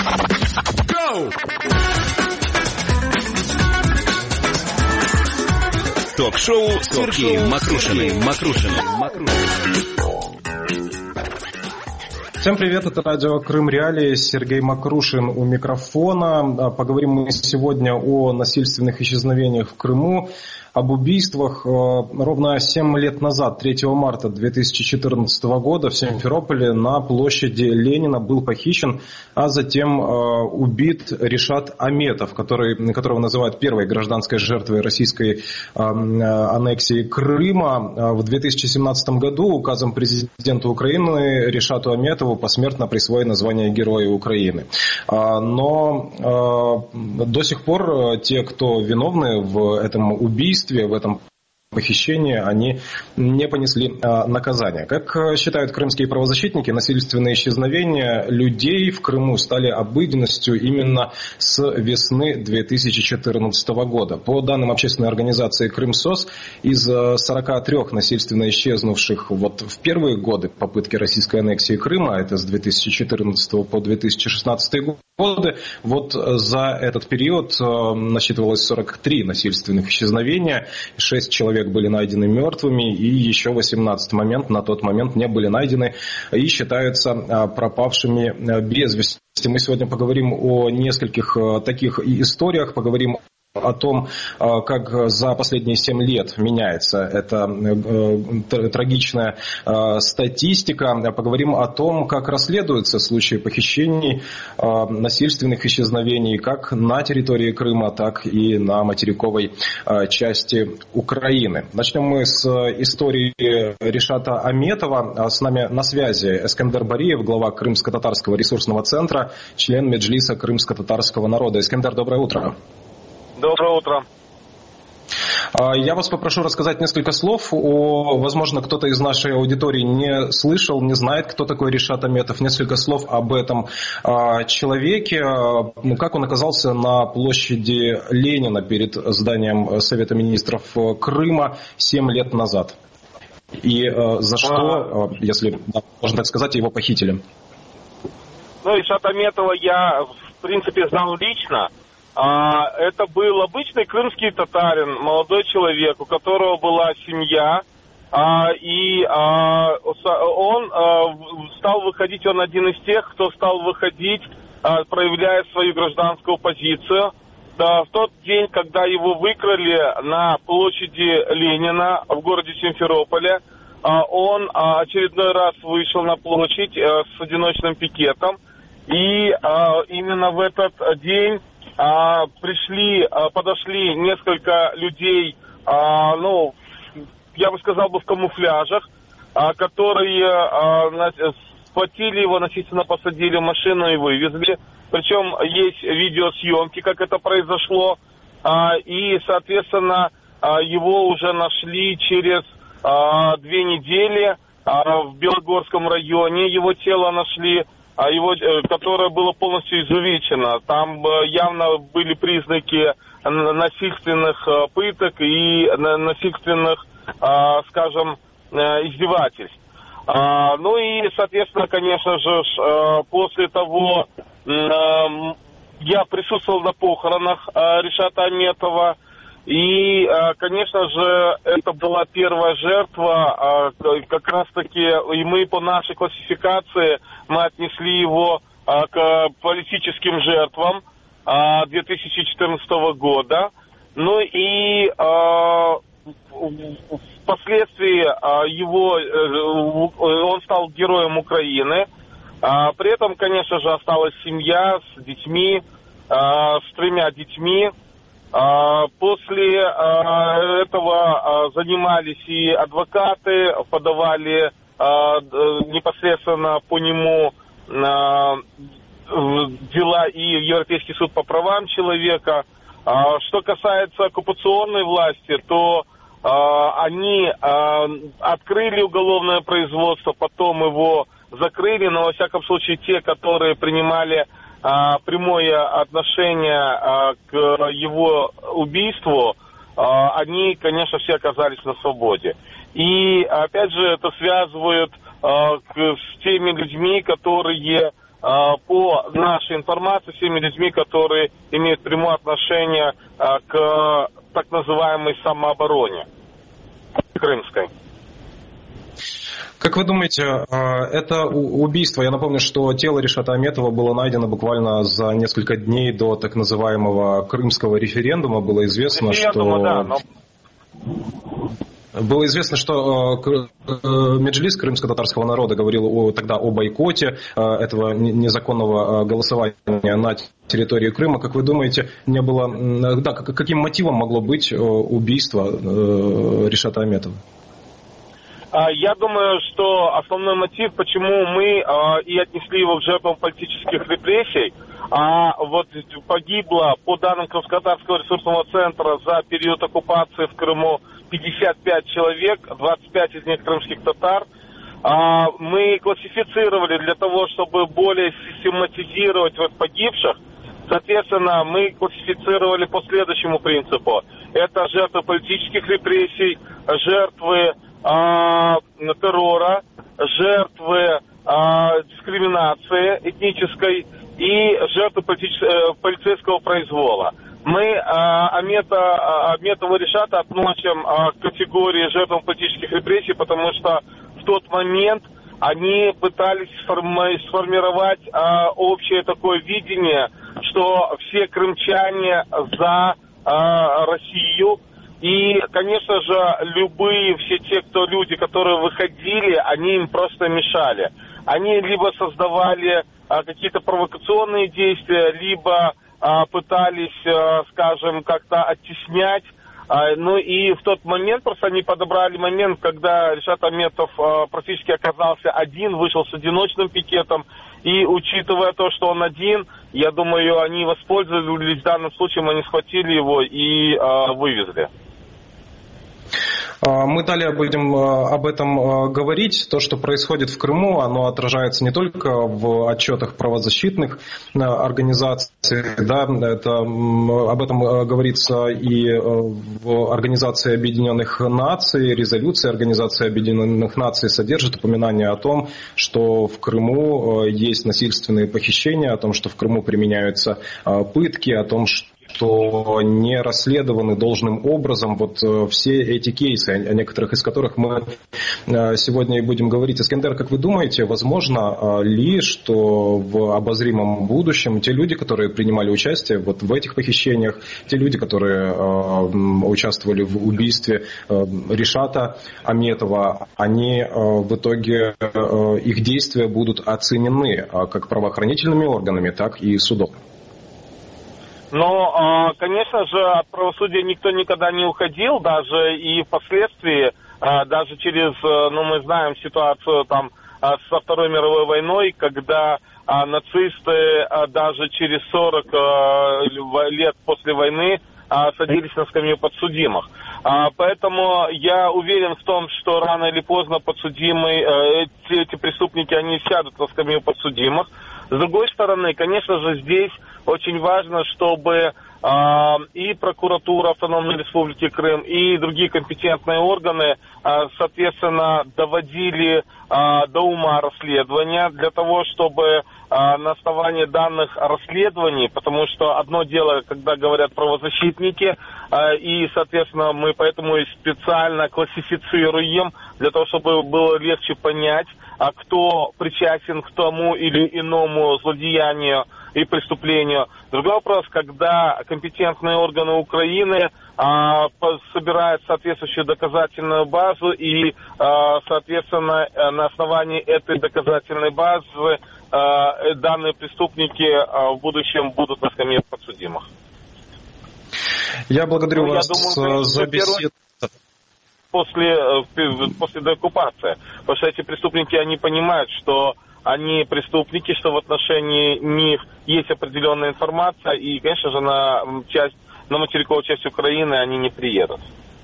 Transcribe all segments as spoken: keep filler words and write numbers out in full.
Go! Ток-шоу с Сергеем Макрушиным. Макрушиным. Всем привет, это радио Крым Реалии, Сергей Макрушин у микрофона. Поговорим мы сегодня о насильственных исчезновениях в Крыму, об убийствах. Ровно семь лет назад, третьего марта две тысячи четырнадцатого года, в Симферополе на площади Ленина был похищен, а затем убит Ришат Аметов, который, которого называют первой гражданской жертвой российской аннексии Крыма. В две тысячи семнадцатом году указом президента Украины Ришату Аметову посмертно присвоено звание Героя Украины. Но до сих пор те, кто виновны в этом убийстве, в этом похищении, они не понесли а, наказания. Как считают крымские правозащитники, насильственные исчезновения людей в Крыму стали обыденностью именно с весны две тысячи четырнадцатого года. По данным общественной организации «Крымсос», из сорока трёх насильственно исчезнувших вот в первые годы попытки российской аннексии Крыма, это с две тысячи четырнадцатого по две тысячи шестнадцатый годы, вот за этот период насчитывалось сорок три насильственных исчезновения, шесть человек были найдены мертвыми, и еще восемнадцать момент на тот момент не были найдены и считаются пропавшими без вести. Мы сегодня поговорим о нескольких таких историях, поговорим о том, как за последние семь лет меняется эта трагичная статистика. Поговорим о том, как расследуются случаи похищений, насильственных исчезновений как на территории Крыма, так и на материковой части Украины. Начнем мы с истории Ришата Аметова. С нами на связи Эскендер Бариев, глава Крымско-татарского ресурсного центра, член Меджлиса крымско-татарского народа. Эскендер, доброе утро. Доброе утро. Я вас попрошу рассказать несколько слов о, возможно, кто-то из нашей аудитории не слышал, не знает, кто такой Ришат Аметов. Несколько слов об этом человеке, как он оказался на площади Ленина перед зданием Совета министров Крыма семь лет назад. И за что, а... если можно так сказать, его похитили. Ну, Ришата Аметова я, в принципе, знал лично. Это был обычный крымский татарин, молодой человек, у которого была семья, и он стал выходить, он один из тех, кто стал выходить, проявляя свою гражданскую позицию. В тот день, когда его выкрали на площади Ленина в городе Симферополе, он очередной раз вышел на площадь с одиночным пикетом, и именно в этот день А, пришли, а, подошли несколько людей, а, ну, я бы сказал бы в камуфляжах, а, которые а, на, схватили его, насильственно посадили в машину и вывезли. Причем есть видеосъемки, как это произошло, а, и, соответственно, а, его уже нашли через а, две недели а, в Белогорском районе, его тело нашли. Его, которое было полностью изувечено. Там явно были признаки насильственных пыток и насильственных, скажем, издевательств. Ну и, соответственно, конечно же, после того я присутствовал на похоронах Ришата Аметова. И, конечно же, это была первая жертва, как раз-таки, и мы по нашей классификации, мы отнесли его к политическим жертвам две тысячи четырнадцатого года. Ну и впоследствии его, он стал героем Украины. При этом, конечно же, осталась семья с детьми, с тремя детьми. После этого занимались и адвокаты, подавали непосредственно по нему дела и в Европейский суд по правам человека. Что касается оккупационной власти, то они открыли уголовное производство, потом его закрыли, но во всяком случае те, которые принимали прямое отношение к его убийству, они, конечно, все оказались на свободе. И, опять же, это связывают с теми людьми, которые по нашей информации, всеми людьми, которые имеют прямое отношение к так называемой самообороне крымской. Как вы думаете, это убийство, я напомню, что тело Ришата Аметова было найдено буквально за несколько дней до так называемого крымского референдума, было известно, Референдума, что... Да, но... Было известно, что Меджлис крымско-татарского народа говорил тогда о бойкоте этого незаконного голосования на территории Крыма. Как вы думаете, не было, да, каким мотивом могло быть убийство Ришата Аметова? Я думаю, что основной мотив, почему мы и отнесли его к жертвам политических репрессий, а вот погибло, по данным Крымско-татарского ресурсного центра, за период оккупации в Крыму пятьдесят пять человек, двадцать пять из них крымских татар. Мы классифицировали для того, чтобы более систематизировать вот погибших. Соответственно, мы классифицировали по следующему принципу. Это жертвы политических репрессий, жертвы а, террора, жертвы а, дискриминации этнической и жертвы полицейского произвола. Мы а, Амета, Аметова Ришата относим а, к категории жертв политических репрессий, потому что в тот момент они пытались сформировать а, общее такое видение, что все крымчане за а, Россию. И, конечно же, любые, все те, кто люди, которые выходили, они им просто мешали. Они либо создавали а, какие-то провокационные действия, либо а, пытались, а, скажем, как-то оттеснять. А, ну и в тот момент просто они подобрали момент, когда Ришат Аметов а, практически оказался один, вышел с одиночным пикетом. И учитывая то, что он один, я думаю, они воспользовались данным случаем, они схватили его и а, вывезли. Мы далее будем об этом говорить. То, что происходит в Крыму, оно отражается не только в отчетах правозащитных организаций, да, это, об этом говорится и в Организации Объединенных Наций. Резолюция Организации Объединенных Наций содержит упоминание о том, что в Крыму есть насильственные похищения, о том, что в Крыму применяются пытки, о том, что что не расследованы должным образом вот все эти кейсы, о некоторых из которых мы сегодня и будем говорить. Искандер, как вы думаете, возможно ли, что в обозримом будущем те люди, которые принимали участие вот в этих похищениях, те люди, которые участвовали в убийстве Ришата Аметова, они в итоге, их действия будут оценены как правоохранительными органами, так и судом? Но, конечно же, от правосудия никто никогда не уходил, даже и впоследствии, даже через, ну, мы знаем ситуацию там со Второй мировой войной, когда нацисты даже через сорок лет после войны садились на скамью подсудимых. Поэтому я уверен в том, что рано или поздно подсудимые, эти, эти преступники, они сядут на скамью подсудимых. С другой стороны, конечно же, здесь очень важно, чтобы э, и прокуратура Автономной Республики Крым, и другие компетентные органы, э, соответственно, доводили э, до ума расследования для того, чтобы э, на основании данных расследований, потому что одно дело, когда говорят правозащитники, э, и, соответственно, мы поэтому и специально классифицируем, для того, чтобы было легче понять, а кто причастен к тому или иному злодеянию и преступлению. Другой вопрос, когда компетентные органы Украины а, собирают соответствующую доказательную базу и, а, соответственно, на основании этой доказательной базы а, данные преступники а, в будущем будут на скамье подсудимых. Я благодарю ну, вас я думаю, за беседу. После, после деоккупации. Потому что эти преступники, они понимают, что они преступники, что в отношении них есть определенная информация, и, конечно же, на часть, на материковую часть Украины они не приедут.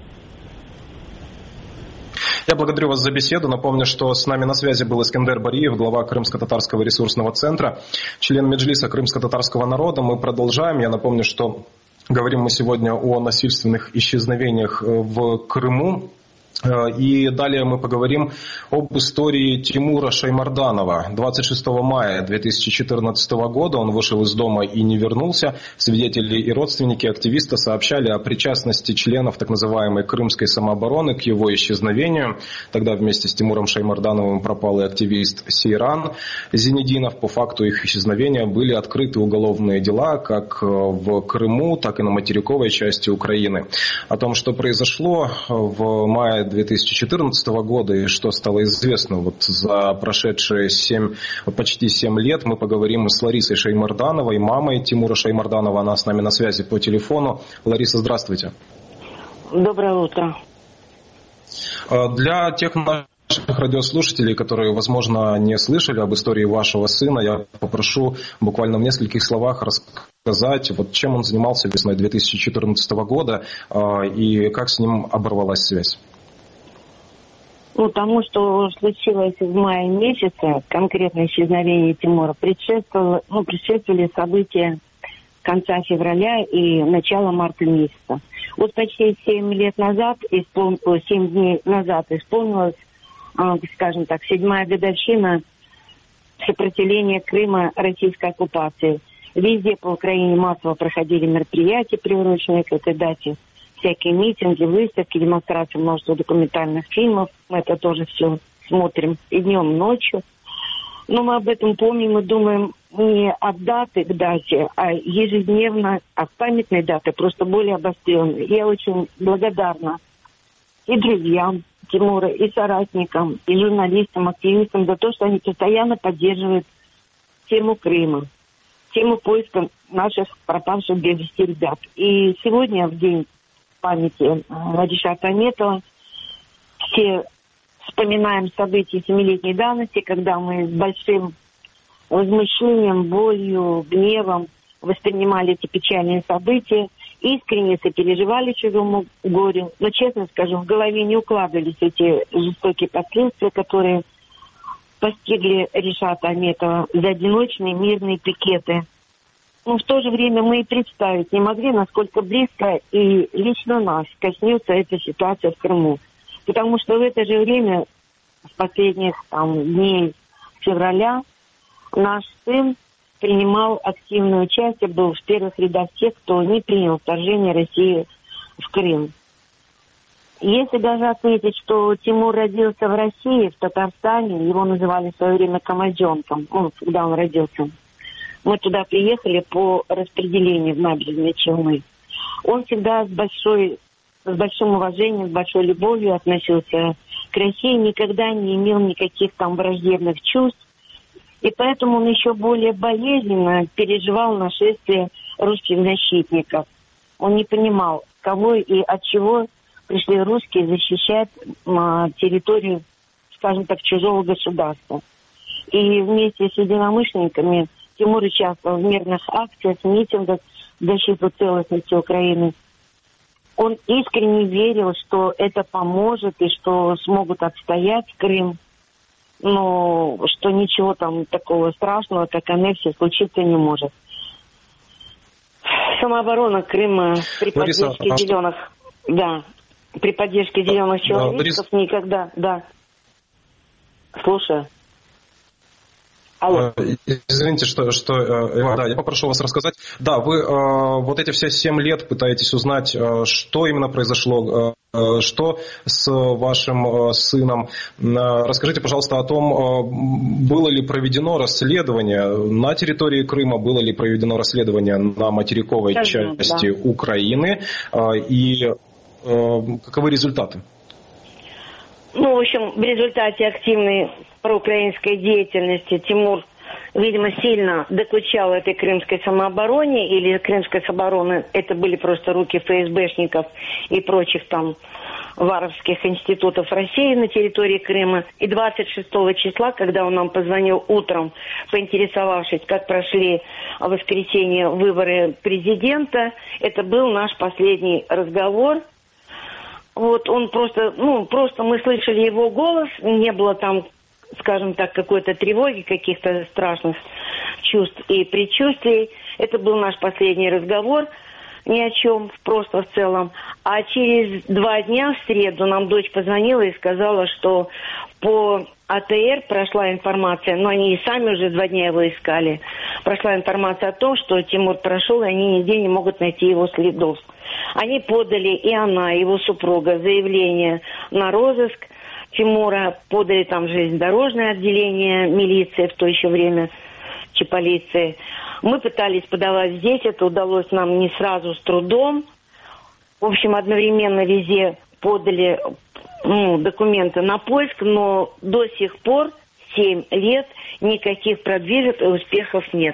Я благодарю вас за беседу. Напомню, что с нами на связи был Искандер Бариев, глава Крымско-татарского ресурсного центра, член Меджлиса крымско-татарского народа. Мы продолжаем. Я напомню, что говорим мы сегодня о насильственных исчезновениях в Крыму. И далее мы поговорим об истории Тимура Шаймарданова. двадцать шестого мая две тысячи четырнадцатого года он вышел из дома и не вернулся. Свидетели и родственники активиста сообщали о причастности членов так называемой крымской самообороны к его исчезновению. Тогда вместе с Тимуром Шаймардановым пропал и активист Сейран Зенединов. По факту их исчезновения были открыты уголовные дела как в Крыму, так и на материковой части Украины. О том, что произошло в мае две тысячи четырнадцатого года и что стало известно вот за прошедшие семь, почти семь лет, мы поговорим с Ларисой Шаймардановой, мамой Тимура Шаймарданова. Она с нами на связи по телефону. Лариса, здравствуйте. Доброе утро. Для тех наших радиослушателей, которые, возможно, не слышали об истории вашего сына, я попрошу буквально в нескольких словах рассказать, вот чем он занимался весной две тысячи четырнадцатого года и как с ним оборвалась связь. Ну, тому, что случилось в мае месяце, конкретно исчезновение Тимура, предшествовало, ну, предшествовали события конца февраля и начала марта месяца. Вот почти семь лет назад, испол... семь дней назад исполнилась, скажем так, седьмая годовщина сопротивления Крыма российской оккупации. Везде по Украине массово проходили мероприятия, приуроченные к этой дате. Всякие митинги, выставки, демонстрации, множество документальных фильмов. Мы это тоже все смотрим и днем, и ночью. Но мы об этом помним и думаем не от даты к дате, а ежедневно от памятной даты, просто более обостренной. Я очень благодарна и друзьям Тимура, и соратникам, и журналистам, активистам за то, что они постоянно поддерживают тему Крыма, тему поиска наших пропавших без вести ребят. И сегодня, в день памяти Ришата Аметова, все вспоминаем события семилетней давности, когда мы с большим возмущением, болью, гневом воспринимали эти печальные события, искренне сопереживали чужому горю. Но, честно скажу, в голове не укладывались эти жестокие последствия, которые постигли Ришата Аметова за одиночные мирные пикеты. Но в то же время мы и представить не могли, насколько близко и лично нас коснется эта ситуация в Крыму. Потому что в это же время, с последних там, дней февраля, наш сын принимал активное участие, был в первых рядах тех, кто не принял вторжение России в Крым. Если даже отметить, что Тимур родился в России, в Татарстане, его называли в свое время Камальджонком, ну, когда он родился. Мы туда приехали по распределению в набережные Челны. Он всегда с, большой, с большим уважением, с большой любовью относился к России, никогда не имел никаких там враждебных чувств. И поэтому он еще более болезненно переживал нашествие русских защитников. Он не понимал, кого и от чего пришли русские защищать а, территорию, скажем так, чужого государства. И вместе с единомышленниками Тимур участвовал в мирных акциях, митингах в защиту целостности Украины. Он искренне верил, что это поможет и что смогут отстоять Крым, но что ничего там такого страшного, как аннексия, случиться не может. Самооборона Крыма при Лариса, поддержке а зеленых, что... да, при поддержке зеленых человечков да, никогда, да. Слушаю. Алло. Извините, что, что да, я попрошу вас рассказать. Да, вы вот эти все семь лет пытаетесь узнать, что именно произошло, что с вашим сыном. Расскажите, пожалуйста, о том, было ли проведено расследование на территории Крыма, было ли проведено расследование на материковой Скажу, части да. Украины и каковы результаты? Ну, в общем, в результате активной проукраинской деятельности Тимур, видимо, сильно докучал этой крымской самообороне, или крымской самообороны, это были просто руки ФСБшников и прочих там варовских институтов России на территории Крыма. И двадцать шестого числа, когда он нам позвонил утром, поинтересовавшись, как прошли в воскресенье выборы президента, это был наш последний разговор. Вот он просто, ну, просто мы слышали его голос, не было там, скажем так, какой-то тревоги, каких-то страшных чувств и предчувствий. Это был наш последний разговор, ни о чем, просто в целом. А через два дня в среду нам дочь позвонила и сказала, что по АТР прошла информация, но они и сами уже два дня его искали. Прошла информация о том, что Тимур прошел, и они нигде не могут найти его следов. Они подали, и она, и его супруга, заявление на розыск Тимура, подали там железнодорожное отделение милиции в то еще время, полиции. Мы пытались подавать здесь, это удалось нам не сразу, с трудом. В общем, одновременно везде подали ну, документы на поиск, но до сих пор, семь лет, никаких продвижек и успехов нет.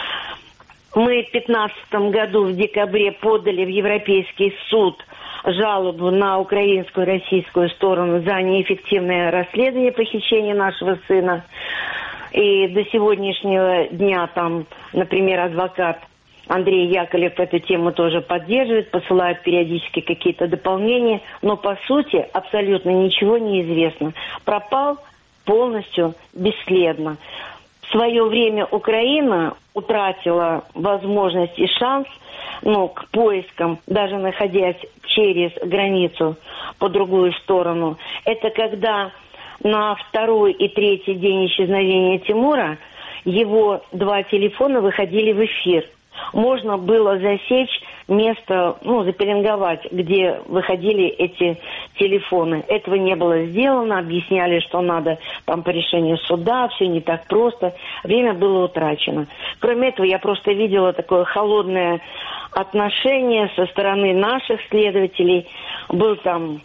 Мы в две тысячи пятнадцатом году в декабре подали в Европейский суд жалобу на украинскую и российскую сторону за неэффективное расследование похищения нашего сына. И до сегодняшнего дня там, например, адвокат Андрей Яковлев эту тему тоже поддерживает, посылает периодически какие-то дополнения, но по сути абсолютно ничего не известно. Пропал полностью бесследно. В свое время Украина утратила возможность и шанс ну, к поискам, даже находясь через границу по другую сторону. Это когда на второй и третий день исчезновения Тимура его два телефона выходили в эфир. Можно было засечь место, ну, запеленговать, где выходили эти телефоны. Этого не было сделано, объясняли, что надо там по решению суда, все не так просто. Время было утрачено. Кроме этого, я просто видела такое холодное отношение со стороны наших следователей. Был там,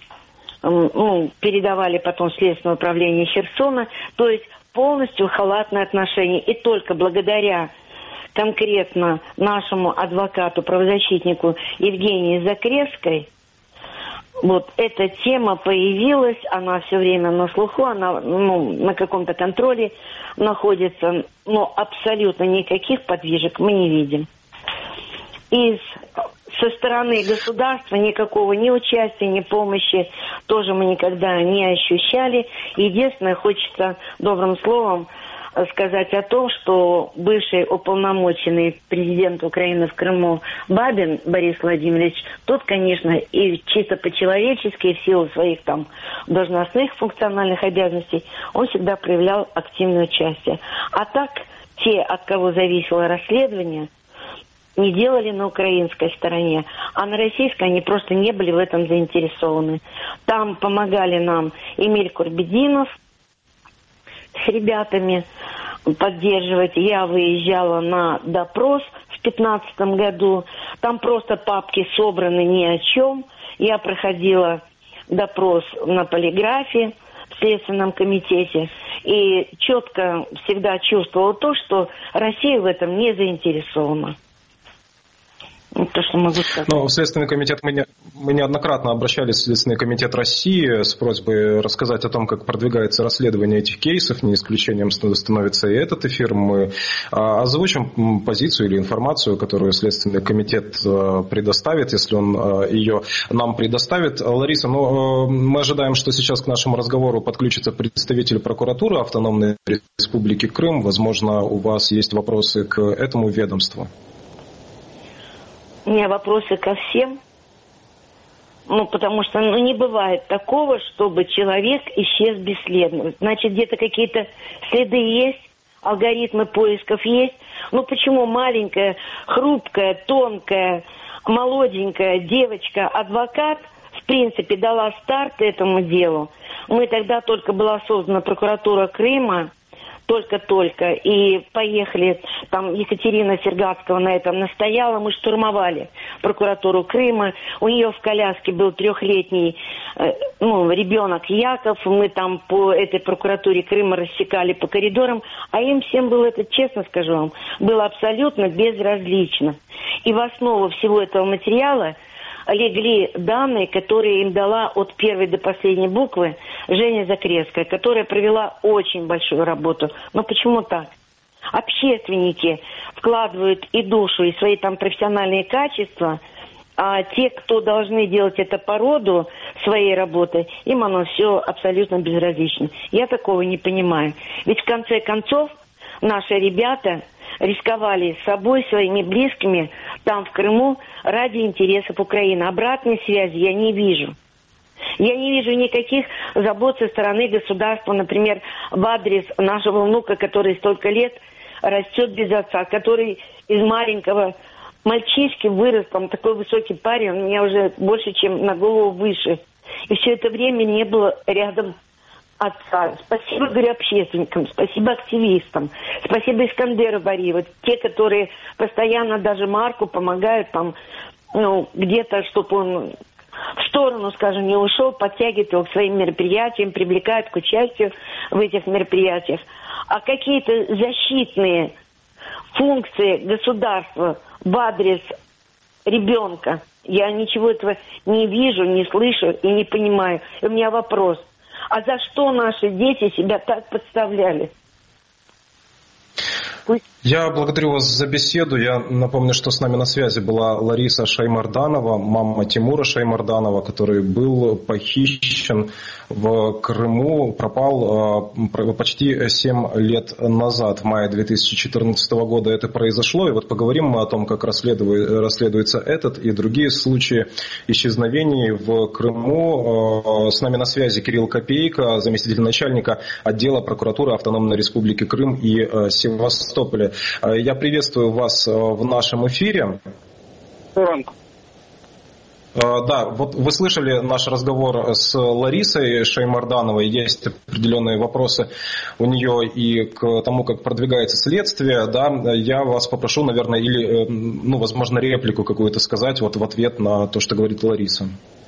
ну, передавали потом Следственное управление Херсона, то есть полностью халатное отношение. И только благодаря конкретно нашему адвокату, правозащитнику Евгении Закревской, вот эта тема появилась, она все время на слуху, она ну, на каком-то контроле находится, но абсолютно никаких подвижек мы не видим. И со стороны государства никакого ни участия, ни помощи тоже мы никогда не ощущали. Единственное, хочется добрым словом сказать о том, что бывший уполномоченный президент Украины в Крыму Бабин Борис Владимирович, тот, конечно, и чисто по-человечески, и в силу своих там должностных функциональных обязанностей, он всегда проявлял активное участие. А так, те, от кого зависело расследование, не делали на украинской стороне, а на российской они просто не были в этом заинтересованы. Там помогали нам Эмиль Курбединов с ребятами поддерживать. Я выезжала на допрос в две тысячи пятнадцатом году. Там просто папки собраны ни о чем. Я проходила допрос на полиграфе в Следственном комитете и четко всегда чувствовала то, что Россия в этом не заинтересована. То, что могу сказать. Ну, в Следственный комитет мы, не, мы неоднократно обращались в Следственный комитет России с просьбой рассказать о том, как продвигается расследование этих кейсов. Не исключением становится и этот эфир. Мы а, озвучим позицию или информацию, которую Следственный комитет а, предоставит, если он а, ее нам предоставит. Лариса, ну, а, мы ожидаем, что сейчас к нашему разговору подключится представитель прокуратуры Автономной Республики Крым. Возможно, у вас есть вопросы к этому ведомству. У меня вопросы ко всем. Ну, потому что ну, не бывает такого, чтобы человек исчез бесследно. Значит, где-то какие-то следы есть, алгоритмы поисков есть. Ну, почему маленькая, хрупкая, тонкая, молоденькая девочка, адвокат, в принципе, дала старт этому делу? Мы тогда только была создана прокуратура Крыма, только-только, и поехали, там Екатерина Сергатского на этом настояла, мы штурмовали прокуратуру Крыма, у нее в коляске был трехлетний э, ну, ребенок Яков, мы там по этой прокуратуре Крыма рассекали по коридорам, а им всем было это, честно скажу вам, было абсолютно безразлично. И в основу всего этого материала легли данные, которые им дала от первой до последней буквы Женя Закревская, которая провела очень большую работу. Но почему так? Общественники вкладывают и душу, и свои там профессиональные качества, а те, кто должны делать это по роду своей работы, им оно все абсолютно безразлично. Я такого не понимаю. Ведь в конце концов наши ребята рисковали собой, своими близкими, там, в Крыму, ради интересов Украины. Обратной связи я не вижу. Я не вижу никаких забот со стороны государства, например, в адрес нашего внука, который столько лет растет без отца, который из маленького мальчишки вырос, там такой высокий парень, он меня уже больше, чем на голову выше. И все это время не было рядом отца. Спасибо, говорю, общественникам, спасибо активистам, спасибо Искандеру Бариеву, те, которые постоянно даже Марку помогают там, ну, где-то, чтобы он в сторону, скажем, не ушел, подтягивает его к своим мероприятиям, привлекает к участию в этих мероприятиях. А какие-то защитные функции государства в адрес ребенка, я ничего этого не вижу, не слышу и не понимаю. И у меня вопрос, а за что наши дети себя так подставляли? Пусть... Я благодарю вас за беседу. Я напомню, что с нами на связи была Лариса Шаймарданова, мама Тимура Шаймарданова, который был похищен в Крыму, пропал почти семь лет назад, в мае две тысячи четырнадцатого года это произошло. И вот поговорим мы о том, как расследуется этот и другие случаи исчезновений в Крыму. С нами на связи Кирилл Копейко, заместитель начальника отдела прокуратуры Автономной Республики Крым и Севастополя. Я приветствую вас в нашем эфире. Да, вот вы слышали наш разговор с Ларисой Шаймардановой. Есть определенные вопросы у нее и к тому, как продвигается следствие. Да, я вас попрошу, наверное, или, ну, возможно, реплику какую-то сказать вот в ответ на то, что говорит Лариса.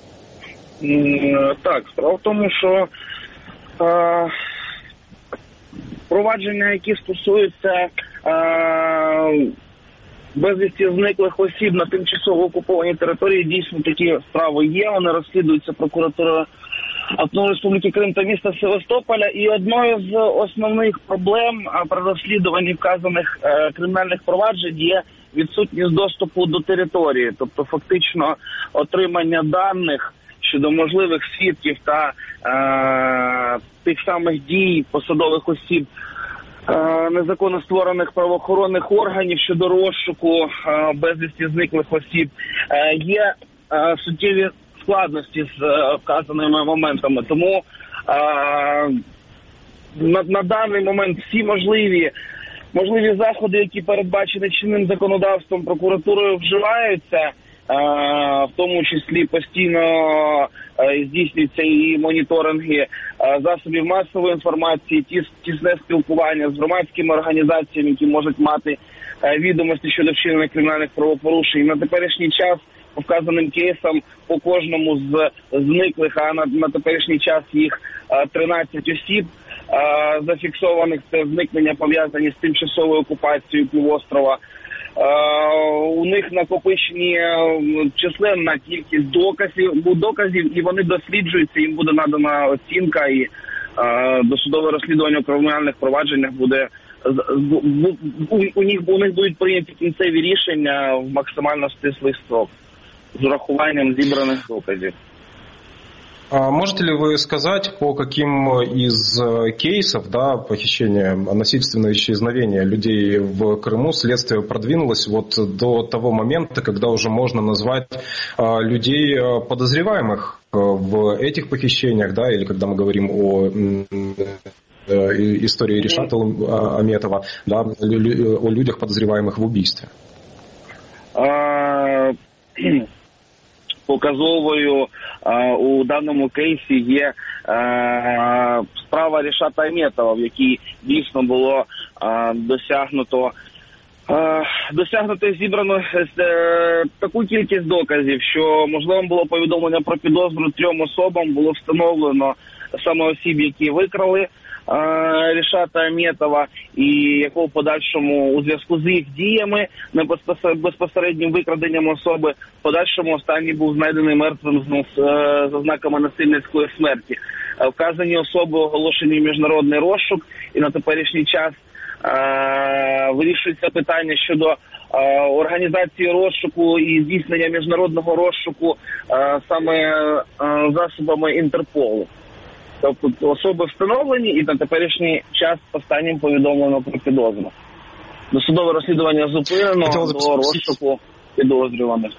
Так, справа в тому, що е, провадження, які стосуються е, безвісті зниклих осіб на тимчасово окупованій території, дійсно такі справи є, вони розслідуються прокуратурою Автономної Республіки Крим та міста Севастополя. І одною з основних проблем при розслідуванні вказаних е, кримінальних проваджень є відсутність доступу до території, тобто фактично отримання даних щодо можливих свідків та е, тих самих дій посадових осіб е, незаконно створених правоохоронних органів щодо розшуку е, безвісті зниклих осіб. Е, є е, суттєві складності з е, вказаними моментами. Тому е, на, на даний момент всі можливі можливі заходи, які передбачені чинним законодавством, прокуратурою вживаються. В тому числі постійно здійснюються і моніторинги засобів масової інформації, тісне спілкування з громадськими організаціями, які можуть мати відомості щодо вчинення кримінальних правопорушень. На теперішній час по вказаним кейсам по кожному з зниклих, а на, на теперішній час їх тринадцять осіб зафіксованих, це зникнення пов'язані з тимчасовою окупацією півострова. Uh, у них накопичені численна кількість доказів, доказів, і вони досліджуються, їм буде надана оцінка, і uh, досудове розслідування у кримінальних провадженнях буде у, у них у них будуть прийняті кінцеві рішення в максимально стислий строк з урахуванням зібраних доказів. А можете ли вы сказать, по каким из кейсов, да, похищения, насильственного исчезновения людей в Крыму следствие продвинулось вот до того момента, когда уже можно назвать а, людей подозреваемых в этих похищениях, да, или когда мы говорим о истории Ришата Аметова, да, о людях, подозреваемых в убийстве? Показовою а, у даному кейсі є а, справа Ришата Аметова, в якій дійсно було а, досягнуто а, досягнуто і зібрано а, таку кількість доказів, що можливо було повідомлення про підозру трьом особам, було встановлено саме осіб, які викрали Ришата Аметова, і якого в подальшому у зв'язку з їх діями, безпосереднім викраденням особи, в подальшому останній був знайдений мертвим з ознаками насильницької смерті. Вказані особи оголошені в міжнародний розшук, і на теперішній час вирішується питання щодо організації розшуку і здійснення міжнародного розшуку саме засобами Інтерполу. Тобто особи встановлені, і на теперішній час останнім повідомлено про підозру. Досудове розслідування зупинено, до розшуку підозрюваних.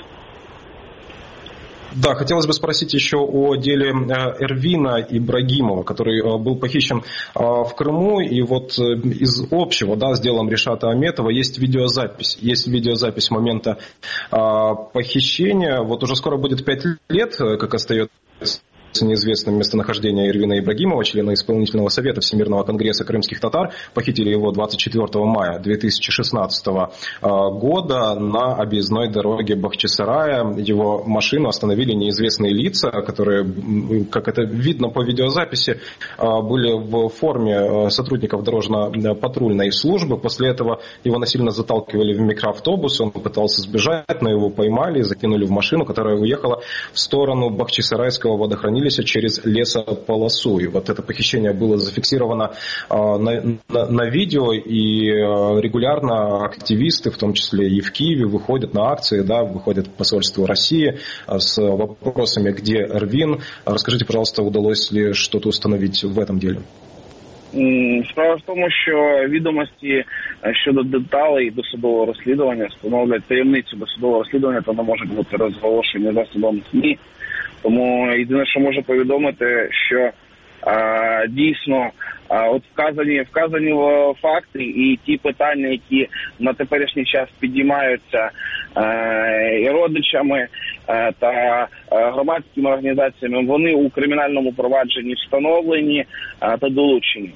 Да, хотелось бы спросить еще о деле Эрвина Ибрагимова, который был похищен в Крыму. И вот из общего, да, с делом Ришата Аметова есть видеозапись. Есть видеозапись момента похищения. Вот уже скоро будет пять лет, как остается неизвестным местонахождение Эрвина Ибрагимова, члена исполнительного совета Всемирного конгресса крымских татар. Похитили его двадцать четвёртого мая две тысячи шестнадцатого года на объездной дороге Бахчисарая. Его машину остановили неизвестные лица, которые, как это видно по видеозаписи, были в форме сотрудников дорожно-патрульной службы. После этого его насильно заталкивали в микроавтобус, он пытался сбежать, но его поймали и закинули в машину, которая уехала в сторону Бахчисарайского водохранилища через лесополосу. И вот это похищение было зафиксировано на, на, на видео, и регулярно активисты, в том числе и в Киеве, выходят на акции, да, выходят в посольство России с вопросами, где Эрвин. Расскажите, пожалуйста, удалось ли что-то установить в этом деле? Справа в тому, що відомості щодо деталей досудового розслідування становлять таємницю досудового розслідування, то не можуть бути розголошені засобами СМІ. Тому єдине, що можу повідомити, що а, дійсно а, от вказані, вказані факти і ті питання, які на теперішній час підіймаються а, і родичами а, та а, громадськими організаціями, вони у кримінальному провадженні встановлені а, та долучені.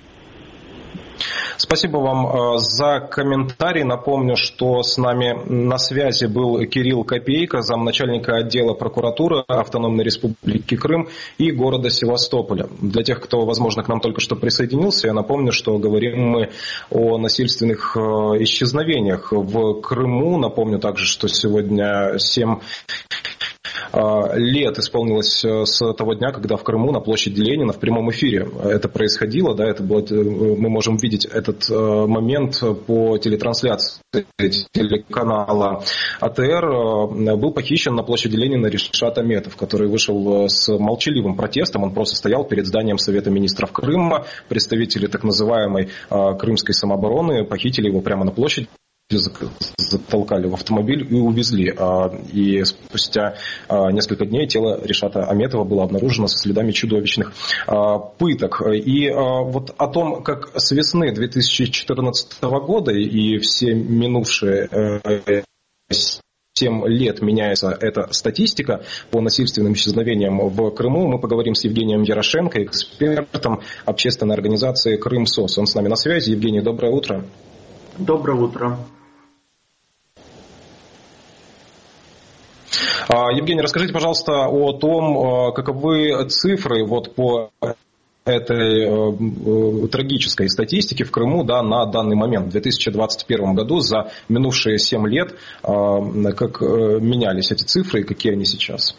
Спасибо вам за комментарий. Напомню, что с нами на связи был Кирилл Копейко, замначальника отдела прокуратуры Автономной Республики Крым и города Севастополя. Для тех, кто, возможно, к нам только что присоединился, я напомню, что говорим мы о насильственных исчезновениях в Крыму. Напомню также, что сегодня семь лет исполнилось с того дня, когда в Крыму на площади Ленина в прямом эфире это происходило, да, это было, мы можем видеть этот момент по телетрансляции телеканала АТР. Был похищен на площади Ленина Ришат Аметов, который вышел с молчаливым протестом, он просто стоял перед зданием Совета министров Крыма, представители так называемой крымской самообороны похитили его прямо на площади, затолкали в автомобиль и увезли. И спустя несколько дней тело Ришата Аметова было обнаружено со следами чудовищных пыток. И вот о том, как с весны две тысячи четырнадцатого года и все минувшие семь лет меняется эта статистика по насильственным исчезновениям в Крыму, мы поговорим с Евгением Ярошенко, экспертом общественной организации «Крымсос». Он с нами на связи. Евгений, доброе утро. Доброе утро. Евгений, расскажите, пожалуйста, о том, каковы цифры вот по этой э, трагической статистике в Крыму, да, на данный момент, в две тысячи двадцать первом году, за минувшие семь лет, э, как э, менялись эти цифры и какие они сейчас?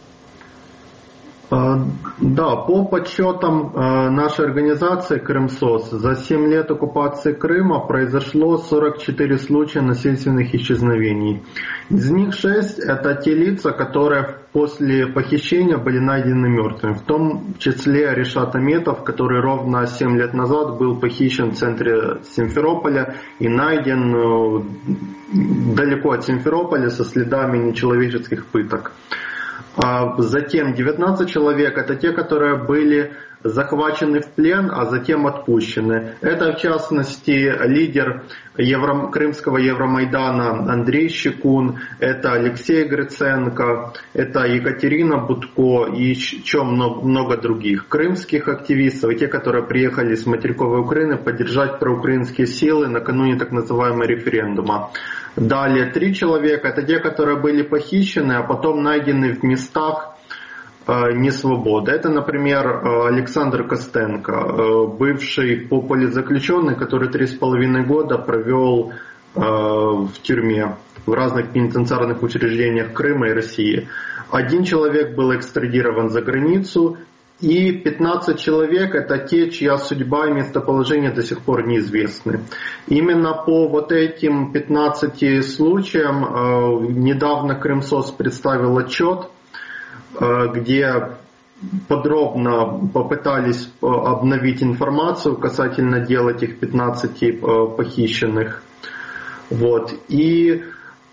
Да, по подсчетам нашей организации Крымсос, за семь лет оккупации Крыма произошло сорок четыре случая насильственных исчезновений. Из них шесть это те лица, которые после похищения были найдены мертвыми. В том числе Ришат Аметов, который ровно семь лет назад был похищен в центре Симферополя и найден далеко от Симферополя со следами нечеловеческих пыток. Затем девятнадцать человек, это те, которые были захвачены в плен, а затем отпущены. Это, в частности, лидер Евро... Крымского Евромайдана Андрей Щекун, это Алексей Гриценко, это Екатерина Будко и еще много, много других крымских активистов, и те, которые приехали с материковой Украины поддержать проукраинские силы накануне так называемого референдума. Далее три человека, это те, которые были похищены, а потом найдены в местах э, несвободы. Это, например, Александр Костенко, э, бывший политзаключенный, который три с половиной года провел э, в тюрьме в разных пенитенциарных учреждениях Крыма и России. Один человек был экстрадирован за границу, и пятнадцать человек это те, чья судьба и местоположение до сих пор неизвестны. Именно по вот этим пятнадцати случаям э, недавно Крымсос представил отчет, э, где подробно попытались обновить информацию касательно дел этих пятнадцати э, похищенных. Вот. И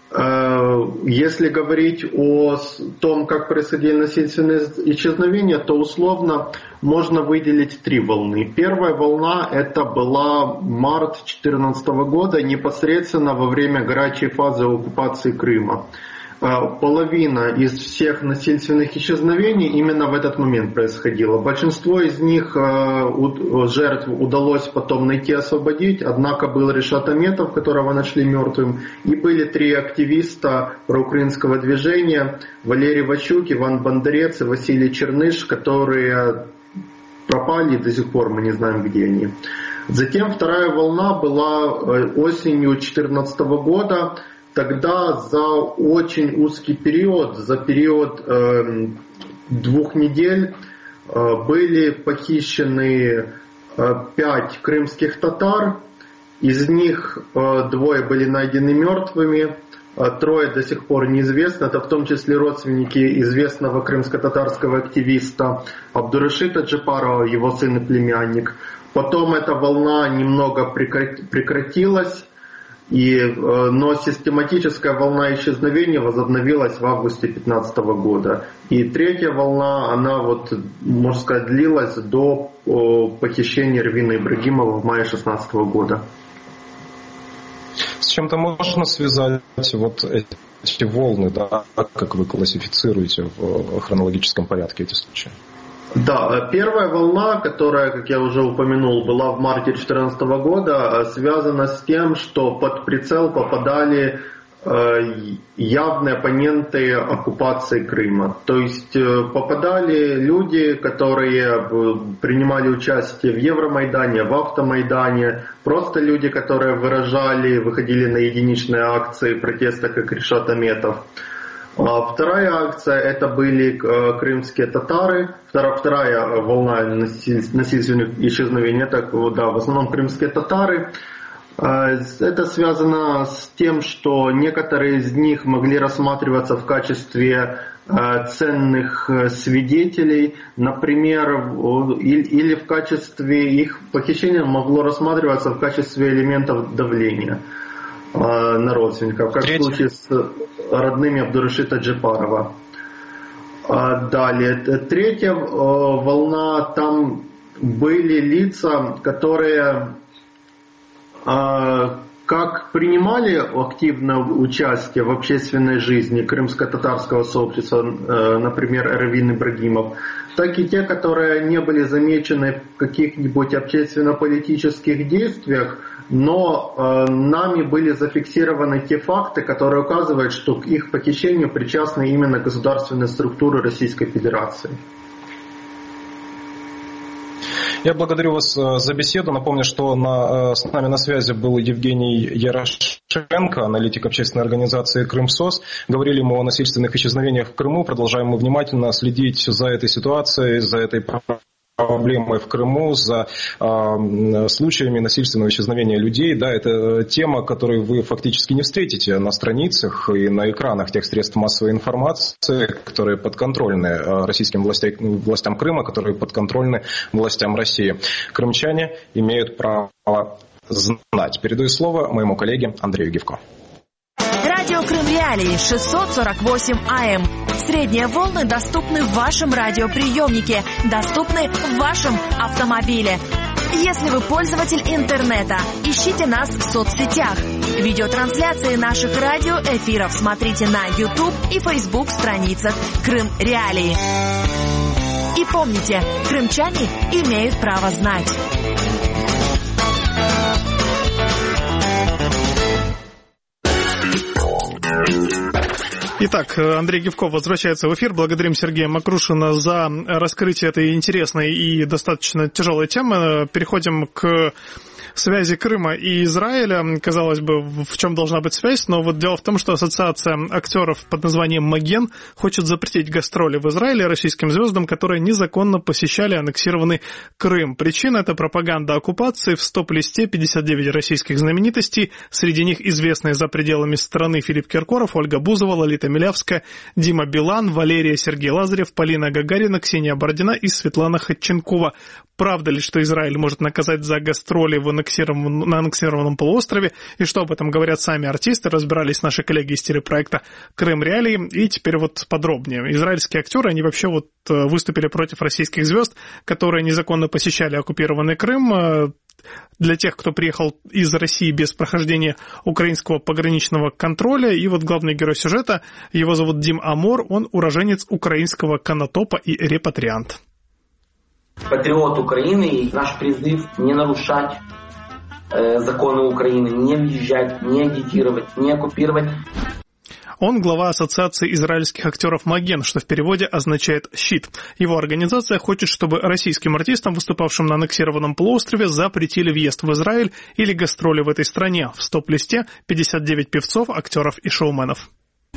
Если говорить о том, как происходили насильственные исчезновения, то условно можно выделить три волны. Первая волна – это была март две тысячи четырнадцатого года, непосредственно во время горячей фазы оккупации Крыма. Половина из всех насильственных исчезновений именно в этот момент происходило. Большинство из них жертв удалось потом найти и освободить, однако был Решат Аметов, которого нашли мертвым, и были три активиста проукраинского движения: Валерий Ващук, Иван Бондарец и Василий Черныш, которые пропали, и до сих пор мы не знаем, где они. Затем вторая волна была осенью две тысячи четырнадцатого года. Тогда за очень узкий период, за период э, двух недель, э, были похищены э, пять крымских татар. Из них э, двое были найдены мертвыми, э, трое до сих пор неизвестны. Это в том числе родственники известного крымско-татарского активиста Абдурашита Джапарова, его сын и племянник. Потом эта волна немного прекратилась. И, но систематическая волна исчезновений возобновилась в августе две тысячи пятнадцатого года. И третья волна, она вот, можно сказать, длилась до похищения Эрвина Ибрагимова в мае две тысячи шестнадцатого года. С чем-то можно связать вот эти волны, да, как вы классифицируете в хронологическом порядке эти случаи? Да, первая волна, которая, как я уже упомянул, была в марте две тысячи четырнадцатого года, связана с тем, что под прицел попадали явные оппоненты оккупации Крыма. То есть попадали люди, которые принимали участие в Евромайдане, в Автомайдане, просто люди, которые выражали, выходили на единичные акции протеста, как Решат Аметов. Вторая акция – это были крымские татары. Вторая, вторая волна насильственных исчезновений – это, да, в основном крымские татары. Это связано с тем, что некоторые из них могли рассматриваться в качестве ценных свидетелей, например, или в качестве их похищения могло рассматриваться в качестве элементов давления на родственников, как в случае с родными Абдурашита Джапарова. Далее, третья волна, там были лица, которые как принимали активное участие в общественной жизни крымско-татарского сообщества, например, Эрвин Ибрагимов, так и те, которые не были замечены в каких-нибудь общественно-политических действиях, но э, нами были зафиксированы те факты, которые указывают, что к их похищению причастны именно государственные структуры Российской Федерации. Я благодарю вас за беседу. Напомню, что на, с нами на связи был Евгений Ярошенко, аналитик общественной организации «Крымсос». Говорили мы о насильственных исчезновениях в Крыму. Продолжаем мы внимательно следить за этой ситуацией, за этой проблемой в Крыму, за э, случаями насильственного исчезновения людей. Да, это тема, которую вы фактически не встретите на страницах и на экранах тех средств массовой информации, которые подконтрольны российским властям, властям Крыма, которые подконтрольны властям России. Крымчане имеют право знать. Передаю слово моему коллеге Андрею Гивко. Радио Крым Реалии шестьсот сорок восемь АМ. Средние волны доступны в вашем радиоприемнике, доступны в вашем автомобиле. Если вы пользователь интернета, ищите нас в соцсетях. Видеотрансляции наших радиоэфиров смотрите на YouTube и Facebook страницах Крым Реалии. И помните, крымчане имеют право знать. Итак, Андрей Гивко возвращается в эфир. Благодарим Сергея Макрушина за раскрытие этой интересной и достаточно тяжелой темы. Переходим к связи Крыма и Израиля. Казалось бы, в чем должна быть связь, но вот дело в том, что ассоциация актеров под названием «Маген» хочет запретить гастроли в Израиле российским звездам, которые незаконно посещали аннексированный Крым. Причина – это пропаганда оккупации. В стоп-листе пятьдесят девять российских знаменитостей, среди них известные за пределами страны Филипп Киркоров Киркоров, Ольга Бузова, Лолита Милявская, Дима Билан, Валерия, Сергей Лазарев, Полина Гагарина, Ксения Бородина и Светлана Ходченкова. Правда ли, что Израиль может наказать за гастроли в аннексированном, на аннексированном полуострове? И что об этом говорят сами артисты? Разбирались наши коллеги из телепроекта «Крым Реалии». И теперь вот подробнее. Израильские актеры, они вообще вот выступили против российских звезд, которые незаконно посещали оккупированный Крым. Для тех, кто приехал из России без прохождения украинского пограничного контроля. И вот главный герой сюжета, его зовут Дим Амор, он уроженец украинского Конотопа и репатриант. Патриот Украины, и наш призыв не нарушать э, законы Украины, не въезжать, не агитировать, не оккупировать. Он глава Ассоциации израильских актеров «Маген», что в переводе означает «щит». Его организация хочет, чтобы российским артистам, выступавшим на аннексированном полуострове, запретили въезд в Израиль или гастроли в этой стране. В стоп-листе пятьдесят девять певцов, актеров и шоуменов.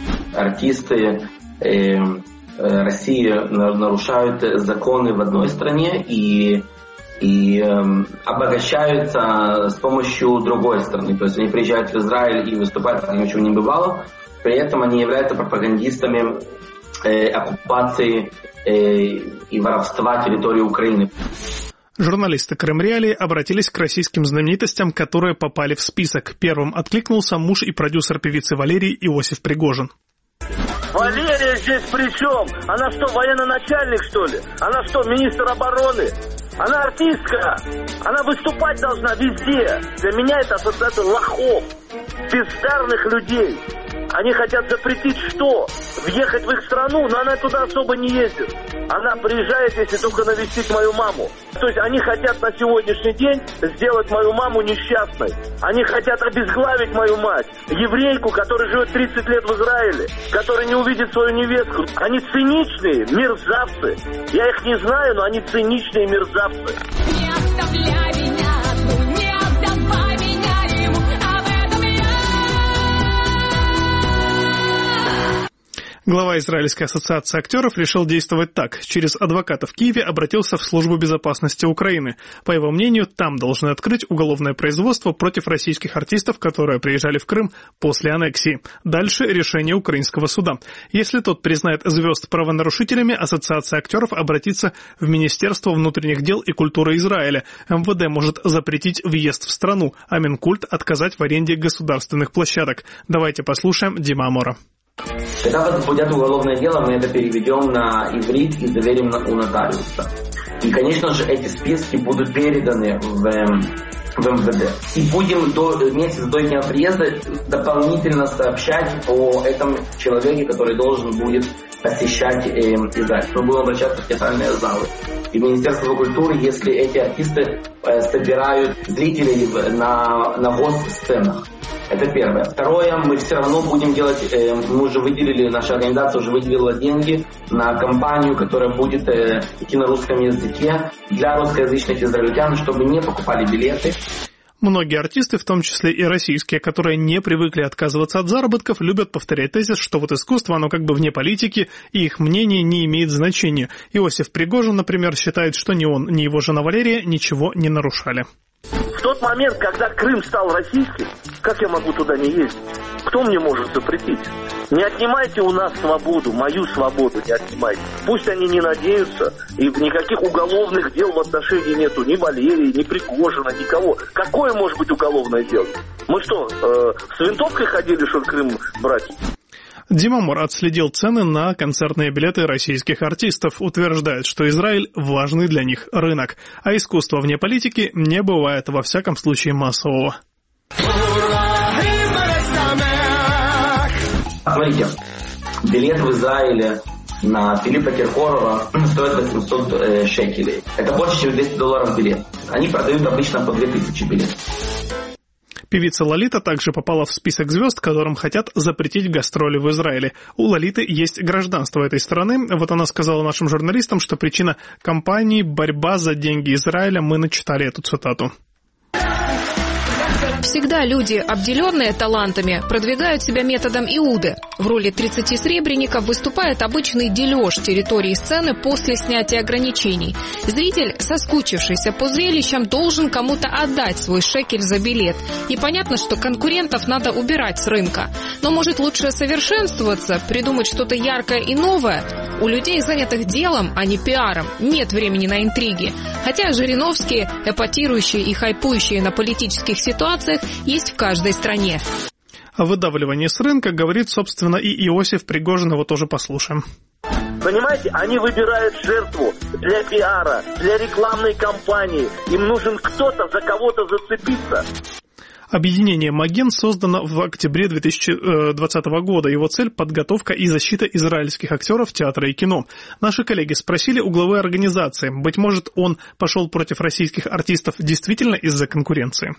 Артисты э, России нарушают законы в одной стране и, и э, обогащаются с помощью другой страны. То есть они приезжают в Израиль и выступают, как ничего не бывало. При этом они являются пропагандистами э, оккупации э, и воровства территории Украины. Журналисты Крым Реалии обратились к российским знаменитостям, которые попали в список. Первым откликнулся муж и продюсер певицы Валерии Иосиф Пригожин. Валерия здесь при чем? Она что, военно-начальник, что ли? Она что, министр обороны? Она артистка. Она выступать должна везде. Для меня это ассоциация лохов, бездарных людей. Они хотят запретить что? Въехать в их страну, но она туда особо не ездит. Она приезжает, если только навестить мою маму. То есть они хотят на сегодняшний день сделать мою маму несчастной. Они хотят обезглавить мою мать, еврейку, которая живет тридцать лет в Израиле, которая не увидит свою невестку. Они циничные, мерзавцы. Я их не знаю, но они циничные мерзавцы. Не оставляй меня одну, не отдавай меня ему, об этом я. Глава Израильской ассоциации актеров решил действовать так. Через адвоката в Киеве обратился в службу безопасности Украины. По его мнению, там должны открыть уголовное производство против российских артистов, которые приезжали в Крым после аннексии. Дальше решение украинского суда. Если тот признает звезд правонарушителями, ассоциация актеров обратится в Министерство внутренних дел и культуры Израиля. эм вэ дэ может запретить въезд в страну, а Минкульт отказать в аренде государственных площадок. Давайте послушаем Дима Амора. Когда возбудят уголовное дело, мы это переведем на иврит и заверим у нотариуса. И, конечно же, эти списки будут переданы в, в эм вэ дэ. И будем до, месяц до дня приезда дополнительно сообщать о этом человеке, который должен будет посещать э, Израиль. Мы будем обращаться в театральные залы. И в Министерство культуры, если эти артисты э, собирают зрителей на, на госсценах. Это первое. Второе, мы все равно будем делать, э, мы уже выделили, наша организация уже выделила деньги на кампанию, которая будет э, идти на русском языке для русскоязычных израильтян, чтобы не покупали билеты. Многие артисты, в том числе и российские, которые не привыкли отказываться от заработков, любят повторять тезис, что вот искусство, оно как бы вне политики, и их мнение не имеет значения. Иосиф Пригожин, например, считает, что ни он, ни его жена Валерия ничего не нарушали. В тот момент, когда Крым стал российским, как я могу туда не ездить? Кто мне может запретить? Не отнимайте у нас свободу, мою свободу не отнимайте. Пусть они не надеются, и никаких уголовных дел в отношении нету ни Валерии, ни Пригожина, никого. Какое может быть уголовное дело? Мы что, э, с винтовкой ходили, что ли, Крым брать? Дима Амор отследил цены на концертные билеты российских артистов. Утверждает, что Израиль – важный для них рынок. А искусство вне политики не бывает, во всяком случае, массового. Смотрите, билет в Израиле на Филиппа Киркорова стоит восемьсот э, шекелей. Это больше, чем двести долларов билет. Они продают обычно по две тысячи билетов. Певица Лолита также попала в список звезд, которым хотят запретить гастроли в Израиле. У Лолиты есть гражданство этой страны. Вот она сказала нашим журналистам, что причина кампании – борьба за деньги Израиля. Мы начитали эту цитату. Всегда люди, обделенные талантами, продвигают себя методом Иуды. В роли тридцати сребреников выступает обычный дележ территории сцены после снятия ограничений. Зритель, соскучившийся по зрелищам, должен кому-то отдать свой шекель за билет. И понятно, что конкурентов надо убирать с рынка. Но может лучше совершенствоваться, придумать что-то яркое и новое? У людей, занятых делом, а не пиаром, нет времени на интриги. Хотя Жириновские, эпатирующие и хайпующие на политических ситуациях, есть в каждой стране. О выдавливании с рынка говорит, собственно, и Иосиф Пригожин, его тоже послушаем. Понимаете, они выбирают жертву для пиара, для рекламной кампании. Им нужен кто-то, за кого-то зацепиться. Объединение «Маген» создано в октябре две тысячи двадцатого года. Его цель – подготовка и защита израильских актеров театра и кино. Наши коллеги спросили у главы организации, быть может, он пошел против российских артистов действительно из-за конкуренции?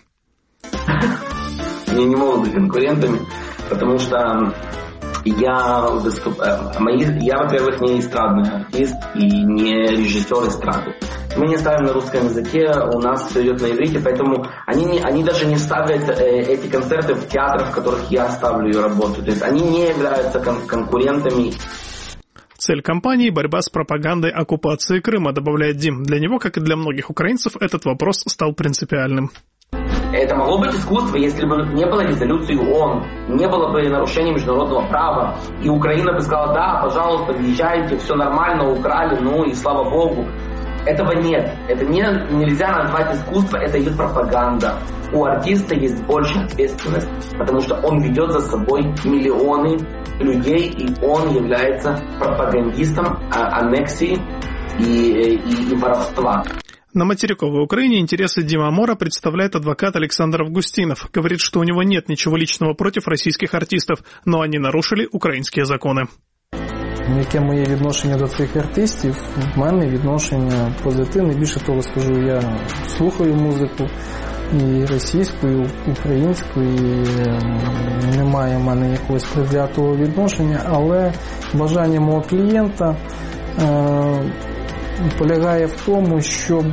Они не могут быть конкурентами, потому что я, выступ... Мои... я, во-первых, не эстрадный артист и не режиссер эстрады. Мы не ставим на русском языке, у нас все идет на иврите, поэтому они, не, они даже не ставят э, эти концерты в театрах, в которых я ставлю и работаю. То есть они не являются кон- конкурентами. Цель кампании – борьба с пропагандой оккупации Крыма, добавляет Дим. Для него, как и для многих украинцев, этот вопрос стал принципиальным. Это могло быть искусство, если бы не было резолюции ООН, не было бы нарушения международного права, и Украина бы сказала: да, пожалуйста, въезжайте, все нормально, украли, ну и слава богу. Этого нет. Это не, нельзя назвать искусство, это их пропаганда. У артиста есть большая ответственность, потому что он ведет за собой миллионы людей, и он является пропагандистом аннексии и, и, и воровства. На материковой Украине интересы Дима Мора представляет адвокат Александр Августинов. Говорит, что у него нет ничего личного против российских артистов, но они нарушили українські закони. Яке моє відношення до цих артистів? В мене відношення позитивне. Більше того скажу, я слухаю музику і російську, і українську, і немає в мене якогось предвзятого відношення, але бажання мого клієнта е- полягає в тому, щоб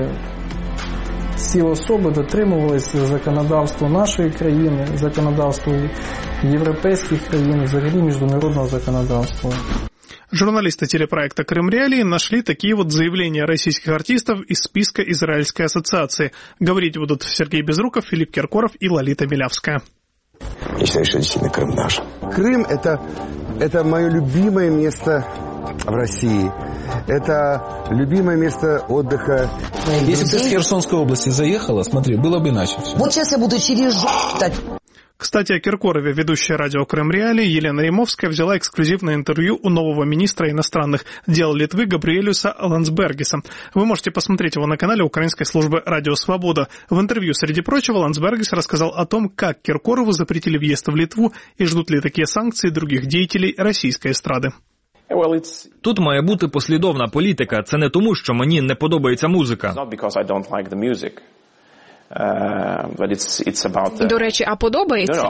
ці особи дотримувалися законодавства нашої країни, законодавства європейських країн, взагалі міжнародного законодавства. Журналисты телепроекта «Крым Реалии» нашли такие вот заявления российских артистов из списка Израильской ассоциации. Говорить будут Сергей Безруков, Филипп Киркоров и Лолита Милявская. Я считаю, что действительно Крым наш. Крым – это, это мое любимое место в России. Это любимое место отдыха. Если бы ты с Херсонской области заехала, смотри, было бы иначе все. Вот сейчас я буду через жопу. Кстати, о Киркорове ведущая радио «Крым Реалии» Елена Римовская взяла эксклюзивное интервью у нового министра иностранных дел Литвы Габриэлюса Ландсбергиса. Вы можете посмотреть его на канале украинской службы «Радио Свобода». В интервью, среди прочего, Ландсбергис рассказал о том, как Киркорову запретили въезд в Литву и ждут ли такие санкции других деятелей российской эстрады. Тут має бути послідовна політика. Це не тому, що мені не подобається музика. До речі, а подобається?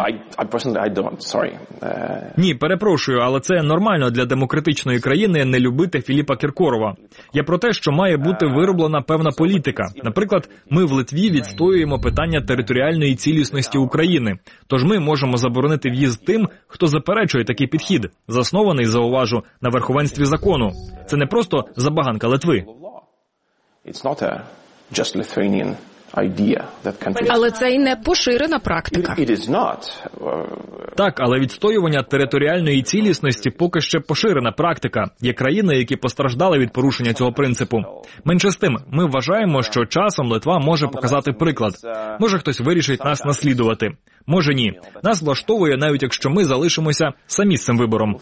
Ні, перепрошую, але це нормально для демократичної країни не любити Філіпа Кіркорова. Я про те, що має бути вироблена певна політика. Наприклад, ми в Литві відстоюємо питання територіальної цілісності України. Тож ми можемо заборонити в'їзд тим, хто заперечує такий підхід, заснований, зауважу, на верховенстві закону. Це не просто забаганка Литви. Але це і не поширена практика. Так, але відстоювання територіальної цілісності поки ще поширена практика. Є країни, які постраждали від порушення цього принципу. Менше з тим, ми вважаємо, що часом Литва може показати приклад. Може хтось вирішить нас наслідувати. Може ні. Нас влаштовує, навіть якщо ми залишимося самі з цим вибором.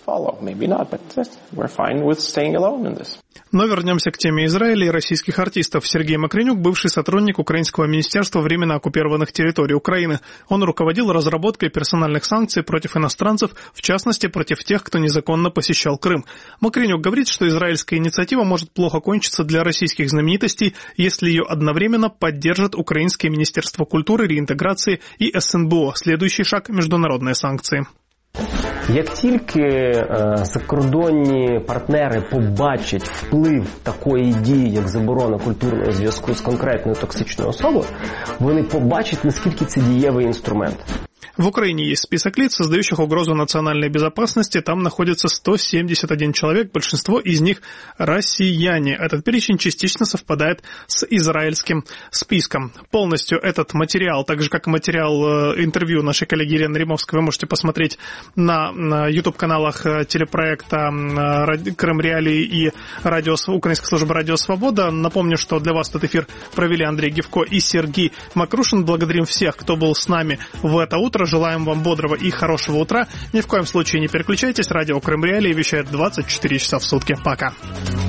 Но вернемся к теме Израиля и российских артистов. Сергей Макренюк, бывший сотрудник Украинского министерства временно оккупированных территорий Украины. Он руководил разработкой персональных санкций против иностранцев, в частности, против тех, кто незаконно посещал Крым. Макренюк говорит, что израильская инициатива может плохо кончиться для российских знаменитостей, если ее одновременно поддержит Украинское министерство культуры, реинтеграции и эс эн бэ о. Следующий шаг – международные санкции. Як тільки е, закордонні партнери побачать вплив такої дії, як заборона культурного зв'язку з конкретною токсичною особою, вони побачать, наскільки це дієвий інструмент. В Украине есть список лиц, создающих угрозу национальной безопасности. Там находится сто семьдесят один человек, большинство из них россияне. Этот перечень частично совпадает с израильским списком. Полностью этот материал, так же как и материал интервью нашей коллеги Елены Римовской, вы можете посмотреть на YouTube-каналах телепроекта «Крым Реалии» и радио, Украинской службы «Радио Свобода». Напомню, что для вас этот эфир провели Андрей Гевко и Сергей Макрушин. Благодарим всех, кто был с нами в это утро. Желаем вам бодрого и хорошего утра. Ни в коем случае не переключайтесь. Радио Крым Реалии вещает двадцать четыре часа в сутки. Пока.